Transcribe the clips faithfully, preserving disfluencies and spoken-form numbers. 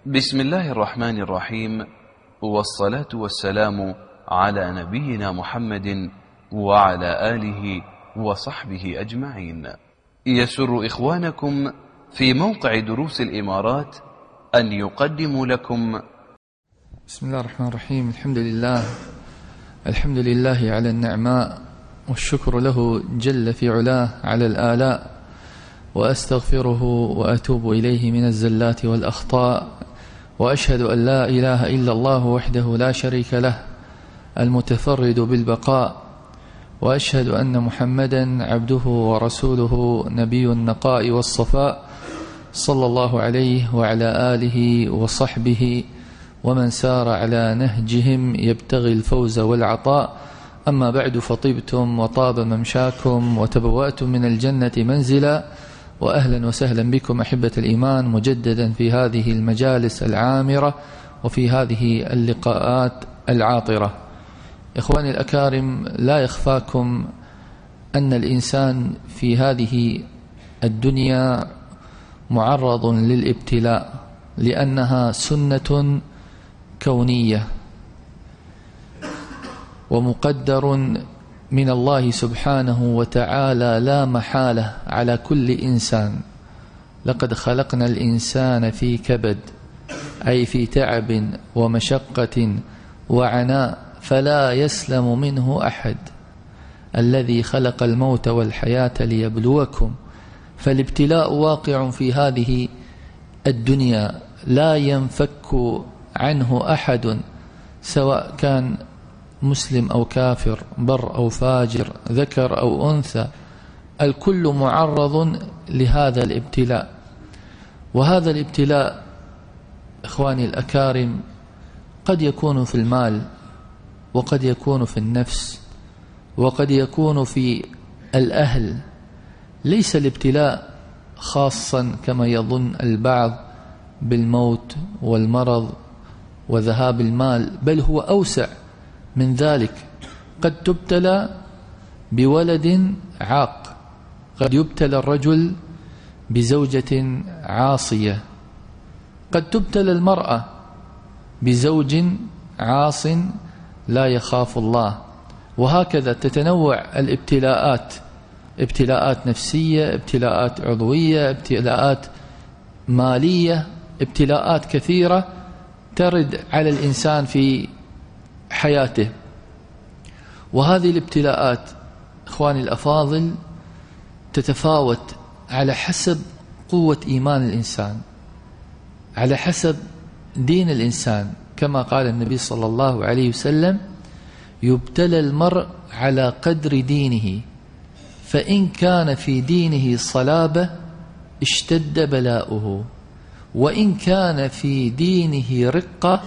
بسم الله الرحمن الرحيم، والصلاة والسلام على نبينا محمد وعلى آله وصحبه أجمعين. يسر إخوانكم في موقع دروس الإمارات أن يقدموا لكم. بسم الله الرحمن الرحيم. الحمد لله الحمد لله على النعماء، والشكر له جل في علاه على الآلاء، وأستغفره وأتوب إليه من الزلات والأخطاء، وأشهد أن لا إله إلا الله وحده لا شريك له المتفرد بالبقاء، وأشهد أن محمدا عبده ورسوله نبي النقاء والصفاء، صلى الله عليه وعلى آله وصحبه ومن سار على نهجهم يبتغي الفوز والعطاء. أما بعد، فطبتم وطاب ممشاكم وتبوأتم من الجنة منزلا، وأهلا وسهلا بكم أحبة الإيمان مجددا في هذه المجالس العامرة وفي هذه اللقاءات العاطرة. إخواني الأكارم، لا يخفاكم أن الإنسان في هذه الدنيا معرض للابتلاء، لأنها سنة كونية ومقدر من الله سبحانه وتعالى لا محالة على كل إنسان. لقد خلقنا الإنسان في كبد، أي في تعب ومشقة وعناء، فلا يسلم منه أحد. الذي خلق الموت والحياة ليبلوكم، فالابتلاء واقع في هذه الدنيا لا ينفك عنه أحد، سواء كان مسلم أو كافر، بر أو فاجر، ذكر أو أنثى، الكل معرض لهذا الابتلاء. وهذا الابتلاء إخواني الأكارم قد يكون في المال، وقد يكون في النفس، وقد يكون في الأهل. ليس الابتلاء خاصا كما يظن البعض بالموت والمرض وذهاب المال، بل هو أوسع من ذلك. قد تبتلى بولد عاق، قد يبتلى الرجل بزوجة عاصية، قد تبتلى المرأة بزوج عاص لا يخاف الله، وهكذا تتنوع الابتلاءات، ابتلاءات نفسية، ابتلاءات عضوية، ابتلاءات مالية، ابتلاءات كثيرة ترد على الإنسان في حياته. وهذه الابتلاءات إخواني الأفاضل تتفاوت على حسب قوة إيمان الإنسان، على حسب دين الإنسان، كما قال النبي صلى الله عليه وسلم: يبتلى المرء على قدر دينه، فإن كان في دينه صلابة اشتد بلاؤه، وإن كان في دينه رقة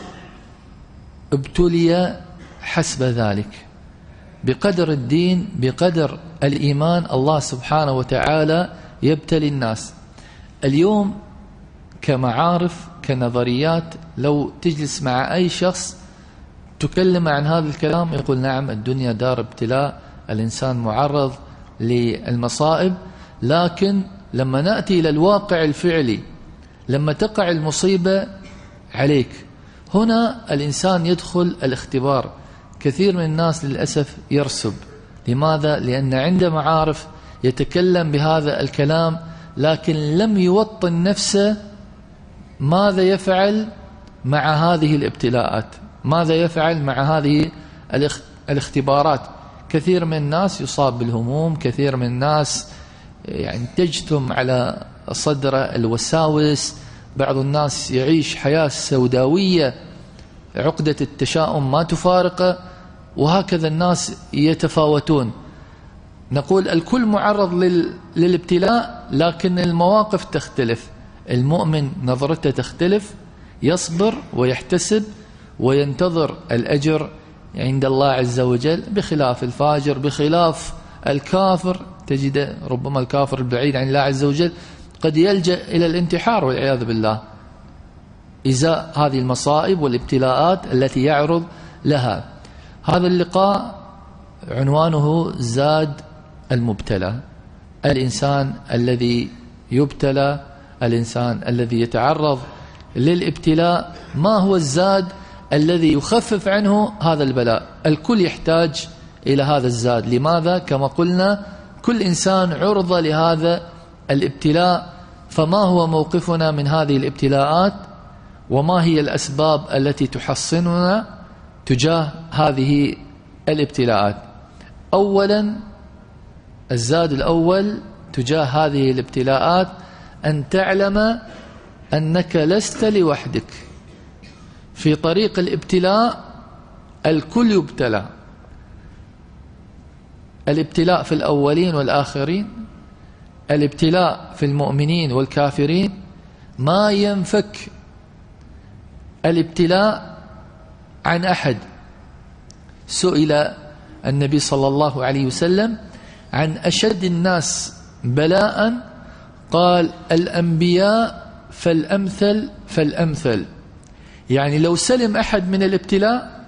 ابتلي حسب ذلك. بقدر الدين، بقدر الإيمان، الله سبحانه وتعالى يبتلي الناس. اليوم كمعارف، كنظريات، لو تجلس مع أي شخص تكلم عن هذا الكلام يقول: نعم، الدنيا دار ابتلاء، الإنسان معرض للمصائب. لكن لما نأتي إلى الواقع الفعلي، لما تقع المصيبة عليك، هنا الإنسان يدخل الاختبار. كثير من الناس للأسف يرسب. لماذا؟ لأن عنده معارف يتكلم بهذا الكلام، لكن لم يوطن نفسه ماذا يفعل مع هذه الابتلاءات، ماذا يفعل مع هذه الاختبارات. كثير من الناس يصاب بالهموم، كثير من الناس يعني تجتم على صدر الوساوس، بعض الناس يعيش حياة سوداوية، عقدة التشاؤم ما تفارقه، وهكذا الناس يتفاوتون. نقول الكل معرض للابتلاء، لكن المواقف تختلف. المؤمن نظرته تختلف، يصبر ويحتسب وينتظر الأجر عند الله عز وجل، بخلاف الفاجر، بخلاف الكافر. تجد ربما الكافر البعيد عن الله عز وجل قد يلجأ إلى الانتحار والعياذ بالله إزاء هذه المصائب والابتلاءات التي يعرض لها. هذا اللقاء عنوانه زاد المبتلى، الإنسان الذي يبتلى، الإنسان الذي يتعرض للابتلاء ما هو الزاد الذي يخفف عنه هذا البلاء. الكل يحتاج إلى هذا الزاد. لماذا؟ كما قلنا كل إنسان عرضة لهذا الابتلاء. فما هو موقفنا من هذه الابتلاءات، وما هي الأسباب التي تحصننا تجاه هذه الابتلاءات؟ أولا، الزاد الأول تجاه هذه الابتلاءات أن تعلم أنك لست لوحدك في طريق الابتلاء. الكل يبتلى. الابتلاء في الأولين والآخرين، الابتلاء في المؤمنين والكافرين. ما ينفك الابتلاء عن أحد. سئل النبي صلى الله عليه وسلم عن أشد الناس بلاء، قال الأنبياء فالأمثل فالأمثل. يعني لو سلم أحد من الابتلاء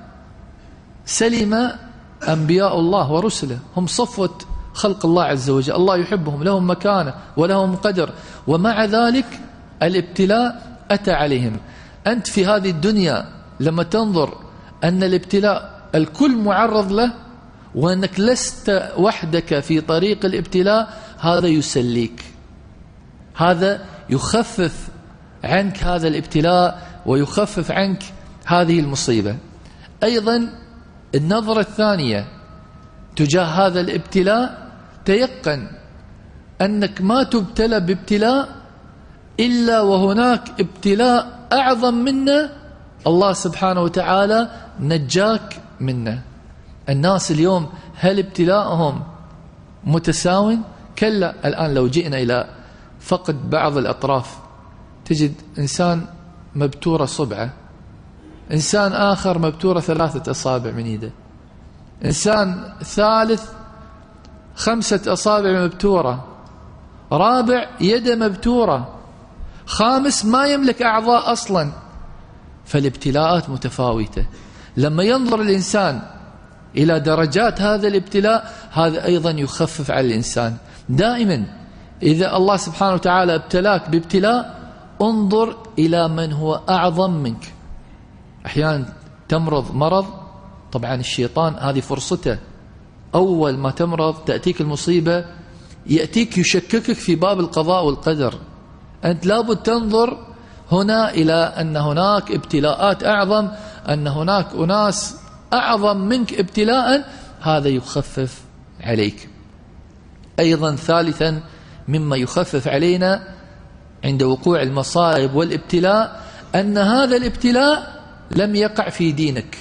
سلم أنبياء الله ورسله، هم صفوة خلق الله عز وجل، الله يحبهم، لهم مكانة ولهم قدر، ومع ذلك الابتلاء أتى عليهم. أنت في هذه الدنيا لما تنظر أن الابتلاء الكل معرض له، وأنك لست وحدك في طريق الابتلاء، هذا يسليك، هذا يخفف عنك هذا الابتلاء ويخفف عنك هذه المصيبة. أيضا النظرة الثانية تجاه هذا الابتلاء، تيقن أنك ما تبتلى بابتلاء إلا وهناك ابتلاء أعظم منه، الله سبحانه وتعالى نجاك منه. الناس اليوم هل ابتلاءهم متساو؟ كلا. الآن لو جئنا إلى فقد بعض الأطراف تجد إنسان مبتورة صبعة، إنسان آخر مبتورة ثلاثة أصابع من يده، إنسان ثالث خمسة أصابع مبتورة، رابع يده مبتورة، خامس ما يملك أعضاء أصلا. فالابتلاءات متفاوتة. لما ينظر الإنسان إلى درجات هذا الابتلاء، هذا أيضا يخفف على الإنسان. دائما إذا الله سبحانه وتعالى ابتلاك بابتلاء، انظر إلى من هو أعظم منك. أحيانا تمرض مرض، طبعا الشيطان هذه فرصته، أول ما تمرض تأتيك المصيبة يأتيك يشككك في باب القضاء والقدر. أنت لابد تنظر هنا إلى أن هناك ابتلاءات أعظم، أن هناك أناس أعظم منك ابتلاء، هذا يخفف عليك. أيضا ثالثا مما يخفف علينا عند وقوع المصائب والابتلاء، أن هذا الابتلاء لم يقع في دينك.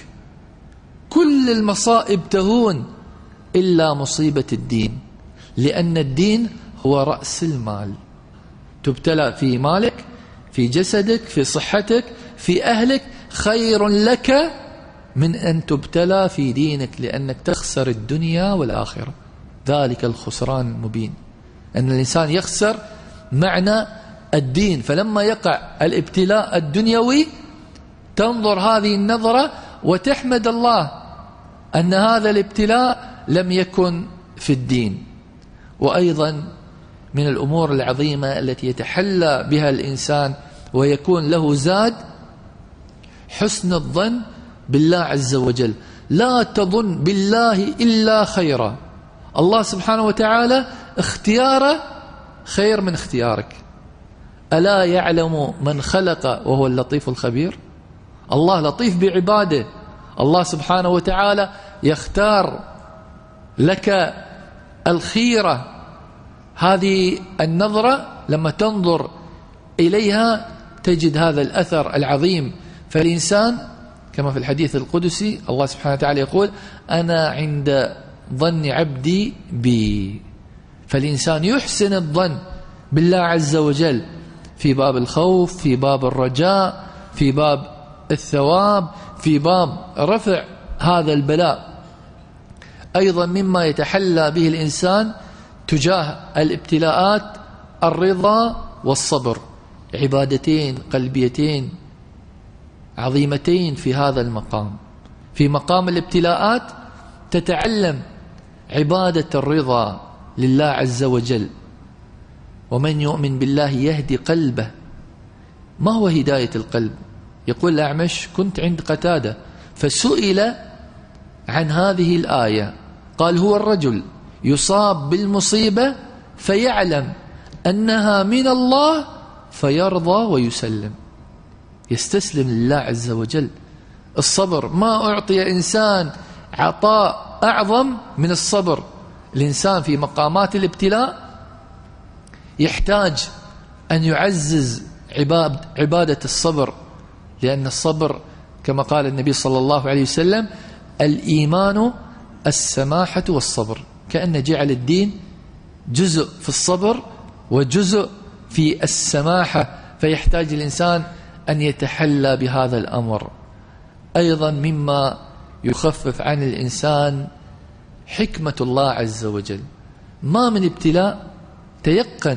كل المصائب تهون إلا مصيبة الدين، لأن الدين هو رأس المال. تبتلى في مالك، في جسدك، في صحتك، في أهلك، خير لك من أن تبتلى في دينك، لأنك تخسر الدنيا والآخرة. ذلك الخسران المبين، أن الإنسان يخسر معنى الدين. فلما يقع الابتلاء الدنيوي تنظر هذه النظرة وتحمد الله أن هذا الابتلاء لم يكن في الدين. وأيضا من الأمور العظيمة التي يتحلى بها الإنسان ويكون له زاد، حسن الظن بالله عز وجل. لا تظن بالله إلا خيرا. الله سبحانه وتعالى اختياره خير من اختيارك. ألا يعلم من خلق وهو اللطيف الخبير؟ الله لطيف بعباده. الله سبحانه وتعالى يختار لك الخيرة. هذه النظرة لما تنظر إليها تجد هذا الأثر العظيم. فالإنسان كما في الحديث القدسي الله سبحانه وتعالى يقول: أنا عند ظن عبدي بي. فالإنسان يحسن الظن بالله عز وجل في باب الخوف، في باب الرجاء، في باب الثواب، في باب رفع هذا البلاء. أيضا مما يتحلى به الإنسان تجاه الابتلاءات الرضا والصبر، عبادتين قلبيتين عظيمتين في هذا المقام. في مقام الابتلاءات تتعلم عبادة الرضا لله عز وجل. ومن يؤمن بالله يهدي قلبه ما هو هداية القلب؟ يقول الأعمش: كنت عند قتادة فسئل عن هذه الآية قال: هو الرجل يصاب بالمصيبة فيعلم أنها من الله فيرضى ويسلم، يستسلم لله عز وجل. الصبر، ما أعطي إنسان عطاء أعظم من الصبر. الإنسان في مقامات الابتلاء يحتاج أن يعزز عبادة الصبر، لأن الصبر كما قال النبي صلى الله عليه وسلم: الإيمان السماحة والصبر. كأن جعل الدين جزء في الصبر وجزء في السماحة، فيحتاج الإنسان أن يتحلى بهذا الأمر. أيضا مما يخفف عن الإنسان حكمة الله عز وجل. ما من ابتلاء تيقن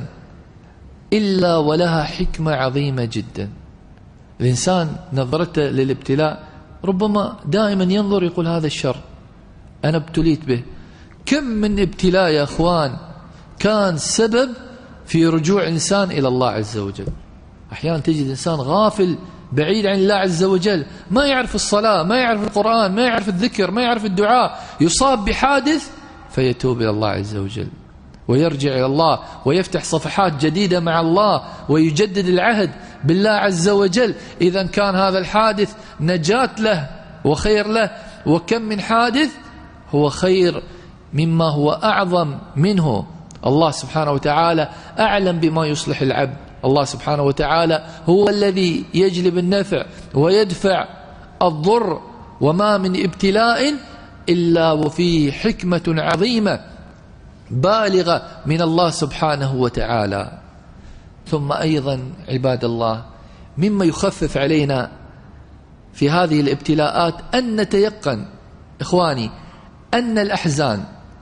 إلا ولها حكمة عظيمة جدا. الإنسان نظرته للابتلاء ربما دائما ينظر يقول هذا الشر أنا ابتليت به. كم من ابتلاء يا أخوان كان سبب في رجوع إنسان إلى الله عز وجل. أحيانا تجد إنسان غافل بعيد عن الله عز وجل، ما يعرف الصلاة، ما يعرف القرآن، ما يعرف الذكر، ما يعرف الدعاء، يصاب بحادث فيتوب إلى الله عز وجل ويرجع إلى الله ويفتح صفحات جديدة مع الله ويجدد العهد بالله عز وجل. إذا كان هذا الحادث نجاة له وخير له، وكم من حادث هو خير مما هو أعظم منه. الله سبحانه وتعالى أعلم بما يصلح العبد. الله سبحانه وتعالى هو الذي يجلب النفع ويدفع الضر، وما من ابتلاء إلا وفيه حكمة عظيمة بالغة من الله سبحانه وتعالى. ثم أيضا عباد الله مما يخفف علينا في هذه الابتلاءات أن نتيقن إخواني أن الأحزان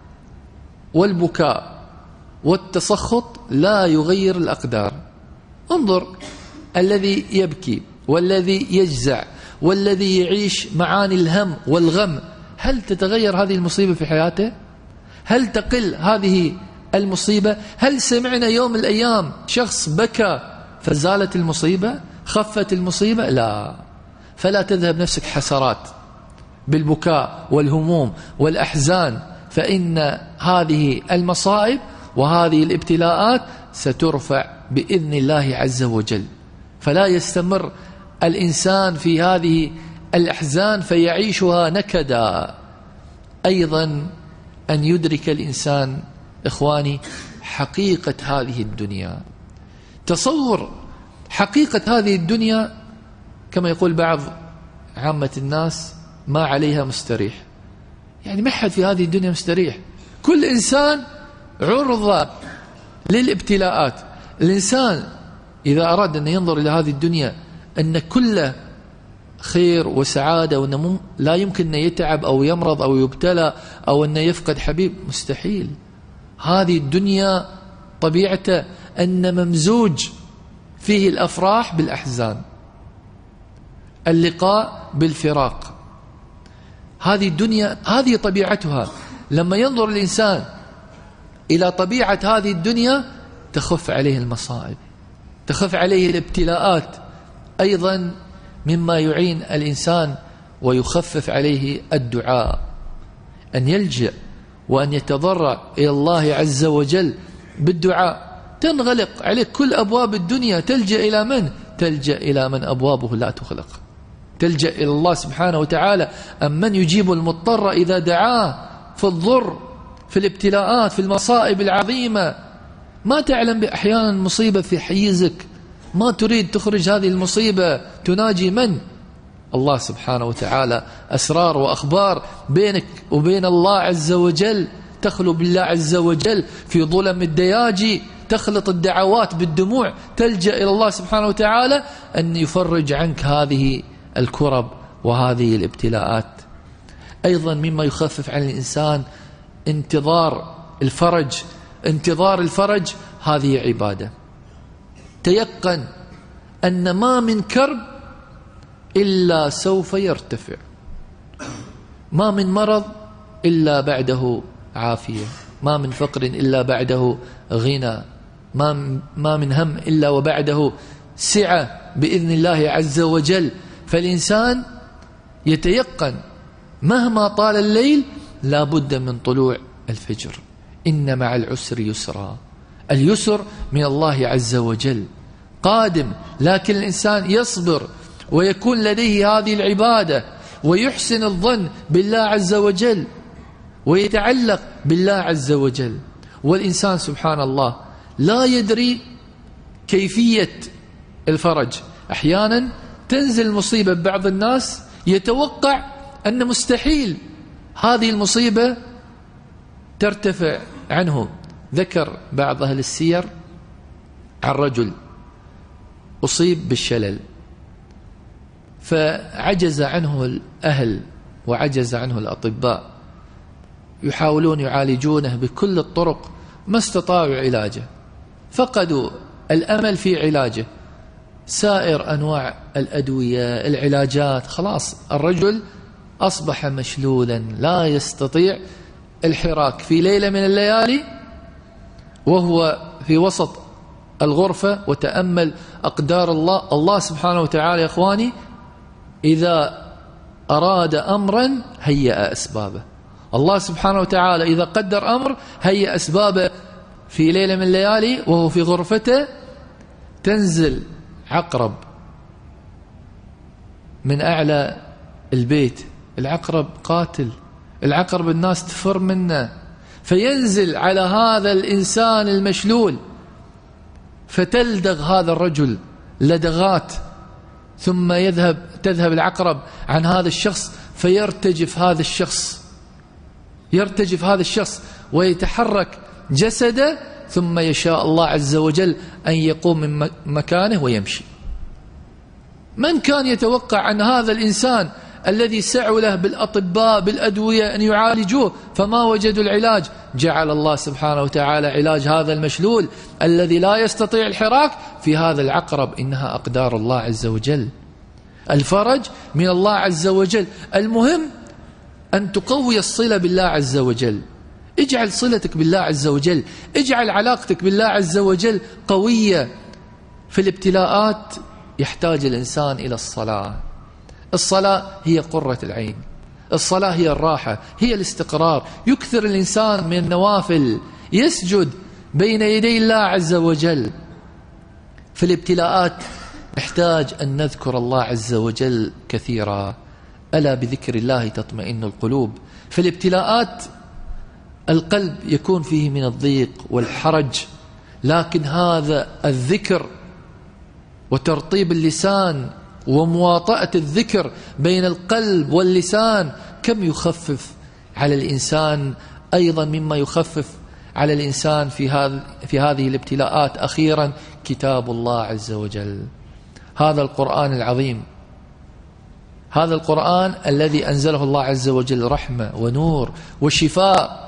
والبكاء والتسخط لا يغير الأقدار. انظر الذي يبكي والذي يجزع والذي يعيش معاني الهم والغم، هل تتغير هذه المصيبة في حياته؟ هل تقل هذه المصيبة؟ هل سمعنا يوم من الأيام شخص بكى فزالت المصيبة؟ خفت المصيبة؟ لا. فلا تذهب نفسك حسرات بالبكاء والهموم والأحزان، فإن هذه المصائب وهذه الابتلاءات سترفع بإذن الله عز وجل. فلا يستمر الإنسان في هذه الأحزان فيعيشها نكدا. أيضا أن يدرك الإنسان إخواني حقيقة هذه الدنيا. تصور حقيقة هذه الدنيا كما يقول بعض عامة الناس: ما عليها مستريح. يعني ما حد في هذه الدنيا مستريح، كل إنسان عرضة للابتلاءات. الإنسان إذا أراد أن ينظر إلى هذه الدنيا أن كله خير وسعادة وأنه لا يمكن أن يتعب أو يمرض أو يبتلى أو أن يفقد حبيب، مستحيل. هذه الدنيا طبيعته أن ممزوج فيه الأفراح بالأحزان، اللقاء بالفراق. هذه الدنيا هذه طبيعتها. لما ينظر الإنسان إلى طبيعة هذه الدنيا تخف عليه المصائب، تخف عليه الابتلاءات. أيضا مما يعين الإنسان ويخفف عليه الدعاء، أن يلجأ وأن يتضرع إلى الله عز وجل بالدعاء. تنغلق عليك كل أبواب الدنيا، تلجأ إلى من؟ تلجأ إلى من أبوابه لا تغلق، تلجأ إلى الله سبحانه وتعالى أمن يجيب المضطر إذا دعاه في الضر، في الابتلاءات، في المصائب العظيمة. ما تعلم أحيانا مصيبة في حيزك ما تريد تخرج هذه المصيبة، تناجي من؟ الله سبحانه وتعالى. أسرار وأخبار بينك وبين الله عز وجل، تخلو بالله عز وجل في ظلم الدياجي، تخلط الدعوات بالدموع، تلجأ إلى الله سبحانه وتعالى أن يفرج عنك هذه الكرب وهذه الابتلاءات. أيضا مما يخفف عن الإنسان انتظار الفرج. انتظار الفرج هذه عبادة. تيقن أن ما من كرب إلا سوف يرتفع، ما من مرض إلا بعده عافية، ما من فقر إلا بعده غنى، ما ما من هم إلا وبعده سعة بإذن الله عز وجل. فالإنسان يتيقن مهما طال الليل لا بد من طلوع الفجر. إن مع العسر يسرا، اليسر من الله عز وجل قادم، لكن الإنسان يصبر ويكون لديه هذه العبادة ويحسن الظن بالله عز وجل ويتعلق بالله عز وجل. والإنسان سبحان الله لا يدري كيفية الفرج. أحيانا تنزل مصيبة ببعض الناس يتوقع أن مستحيل هذه المصيبة ترتفع عنه. ذكر بعض أهل السير عن رجل أصيب بالشلل، فعجز عنه الأهل وعجز عنه الأطباء، يحاولون يعالجونه بكل الطرق، ما استطاعوا علاجه، فقدوا الأمل في علاجه. سائر أنواع الأدوية العلاجات، خلاص الرجل أصبح مشلولا لا يستطيع الحراك. في ليلة من الليالي وهو في وسط الغرفة وتأمل أقدار الله، الله سبحانه وتعالى يا إخواني إذا أراد أمرا هيأ أسبابه. الله سبحانه وتعالى إذا قدر أمر هيأ أسبابه. في ليلة من الليالي وهو في غرفته تنزل عقرب من أعلى البيت. العقرب قاتل، العقرب الناس تفر منه، فينزل على هذا الإنسان المشلول فتلدغ هذا الرجل لدغات، ثم يذهب تذهب العقرب عن هذا الشخص فيرتجف هذا الشخص يرتجف هذا الشخص ويتحرك جسده، ثم يشاء الله عز وجل أن يقوم من مكانه ويمشي. من كان يتوقع عن هذا الإنسان الذي سعوا له بالأطباء بالأدوية أن يعالجوه فما وجدوا العلاج؟ جعل الله سبحانه وتعالى علاج هذا المشلول الذي لا يستطيع الحراك في هذا العقرب. إنها أقدار الله عز وجل، الفرج من الله عز وجل. المهم أن تقوي الصلة بالله عز وجل. اجعل صلتك بالله عز وجل، اجعل علاقتك بالله عز وجل قوية. في الابتلاءات يحتاج الإنسان إلى الصلاة. الصلاة هي قرة العين، الصلاة هي الراحة، هي الاستقرار. يكثر الإنسان من النوافل، يسجد بين يدي الله عز وجل. في الابتلاءات نحتاج أن نذكر الله عز وجل كثيرا. ألا بذكر الله تطمئن القلوب. في الابتلاءات القلب يكون فيه من الضيق والحرج، لكن هذا الذكر وترطيب اللسان ومواطأة الذكر بين القلب واللسان كم يخفف على الإنسان. أيضا مما يخفف على الإنسان في هذه في هذه الابتلاءات أخيرا كتاب الله عز وجل. هذا القرآن العظيم، هذا القرآن الذي أنزله الله عز وجل رحمة ونور وشفاء،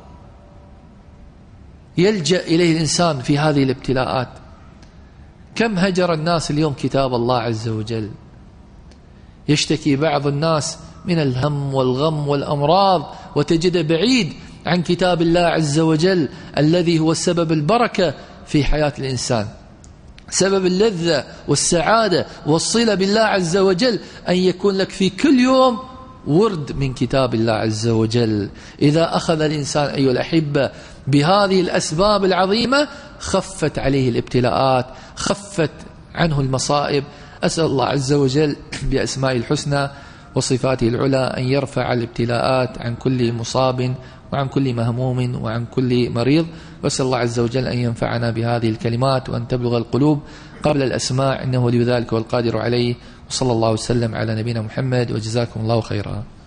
يلجأ إليه الإنسان في هذه الابتلاءات. كم هجر الناس اليوم كتاب الله عز وجل. يشتكي بعض الناس من الهم والغم والأمراض وتجد بعيد عن كتاب الله عز وجل الذي هو سبب البركة في حياة الإنسان، سبب اللذة والسعادة والصلة بالله عز وجل، أن يكون لك في كل يوم ورد من كتاب الله عز وجل. إذا أخذ الإنسان أيها الأحبة بهذه الأسباب العظيمة خفت عليه الابتلاءات، خفت عنه المصائب. أسأل الله عز وجل بأسمائه الحسنى وصفاته العلى أن يرفع الابتلاءات عن كل مصاب وعن كل مهموم وعن كل مريض. وأسأل الله عز وجل أن ينفعنا بهذه الكلمات وأن تبلغ القلوب قبل الأسماع، إنه لذلك والقادر عليه. وصلى الله وسلم على نبينا محمد، وجزاكم الله خيرا.